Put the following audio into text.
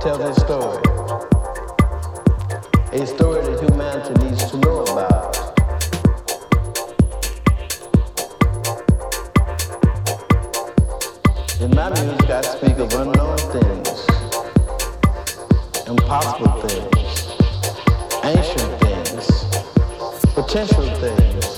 tell this story. A story that humanity needs to know about. In my music, I speak of unknown things, impossible things, ancient things, potential things.